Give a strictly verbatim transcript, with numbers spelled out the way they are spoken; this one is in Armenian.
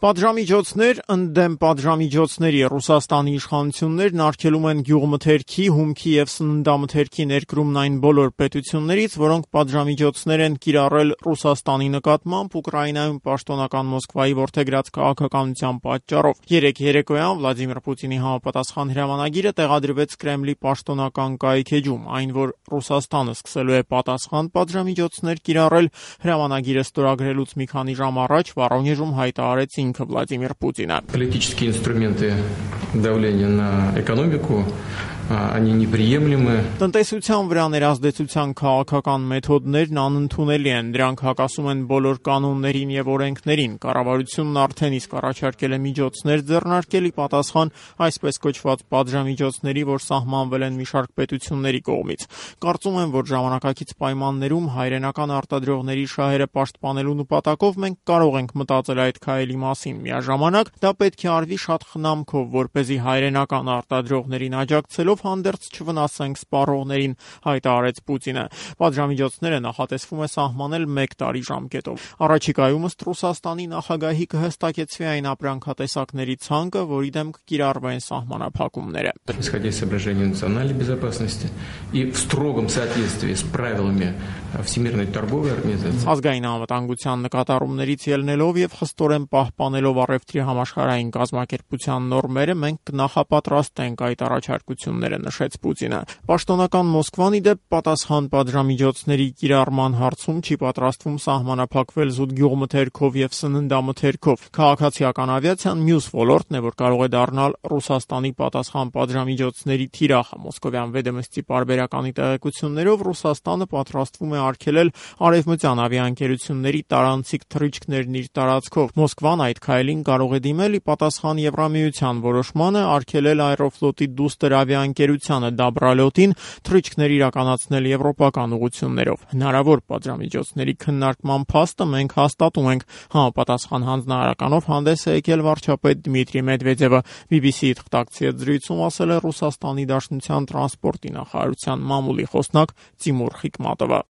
Պատժամիջոցներ ընդդեմ պատժամիջոցների Ռուսաստանի իշխանություններն արգելում են գյուղմթերքի, հումքի և սննդամթերքի ներկրումն այն բոլոր պետություններից, որոնք պատժամիջոցներ են կիրառել Ռուսաստանի նկատմամբ Ուկրաինայում պաշտոնական Մոսկվայի որդեգրած քաղաքականության պատճառով։ Երեկ երեկոյան Վլադիմիր Պուտինի համապատասխան հրամանագիրը տեղադրվեց Կրեմլի պաշտոնական կայքէջում, այն որ Ռուսաստանը սկսելու է պատասխան պատժամիջոցներ կիրառել, հրամանագիրը ստորագրելուց մի քանի ժամ առաջ Վորոնեժում հայտարարեց ինքը Վլադիմիր Պուտինը։ Политические инструменты давления на экономику, они неприемлемы. Տնտեսության վրա ներազդեցության քաղաքական մեթոդներն անընդունելի են, դրանք հակասում են բոլոր կանոններին եւ օրենքներին։ Կառավարությունն արդեն իսկ առաջարկել է միջոցներ ձեռնարկել ի պատասխան այսպես կոչված պատժամիջոցների, որ սահմանվել են մի շարք պետությունների կողմից։ Կարծում եմ, որ ժամանակակից պայմաններում հայրենական արտադրողների շահերը պաշտպանելու նպատակով մենք կարող ենք մտածել այդ քայլի մասին։ Միաժամանակ դա պետք է արվի շատ խնամքով, որպեսզի հայրենական արտադրողներին աջակցելով հանդերձ չվնասենք սպառողներին, հայտարարեց Պուտինը։ Պատժամիջոցները նախատեսվում է սահմանել մեկ տարի ժամկետով։ Առաջիկայում ըստ Ռուսաստանի նախագահի կհստակեցվի այն ապրանքատեսակների ցանկը, որի դեմ կկիրառվեն սահմանափակումները։ Исходя из соображений национальной безопасности и в строгом соответствии с правилами Всемирной торговой организации. Ազգային անվտանգության նկատառումներից ելնելով եւ խստորեն պահպանելով առևտրի համաշխարհային կազմակերպության նորմերը, մենք կնախապատրաստենք այդ առաջարկությունները, նշեց Պուտինը։ Պաշտոնական Մոսկվան ի դեպ պատասխան պատժամիջոցների կիրառման հարցում չի պատրաստվում սահմանափակվել զուտ գյուղմթերքով եւ սննդամթերքով։ Քաղաքացիական ավիացիան մյուս ոլորտն է, որ կարող է դառնալ Ռուսաստանի պատասխան պատժամիջոցների թիրախը։ Մոսկովյան Վեդոմստի պարբերականի տեղեկություններով Ռուսաստանը պատրաստվում է արգելել արևմտյան ավիաընկերությունների տարանցիկ թռիչքներն իր տարածքով։ Մոսկվան այդ քայլին կարող է դիմել ի պատասխան Եվրամիության որոշմանը արգելել Aeroflot-ի դուստր ավիաընկերությանը Դաբրալյոտին թռիչքներ իրականացնել եվրոպական ուղղություններով։ Հնարավոր պատժամիջոցների քննարկման փաստը մենք հաստատում ենք, համապատասխան հանձնարարականով հանդես է եկել վարչապետ Դմիտրի Մեդվեդևը։ բի բի սի-ի թղթակցի հետ զրույցում ասել է Ռուսաստանի Դաշնության տրանսպորտի նախարարության մամուլի խոսնակ Տիմուր Խիկմատովը։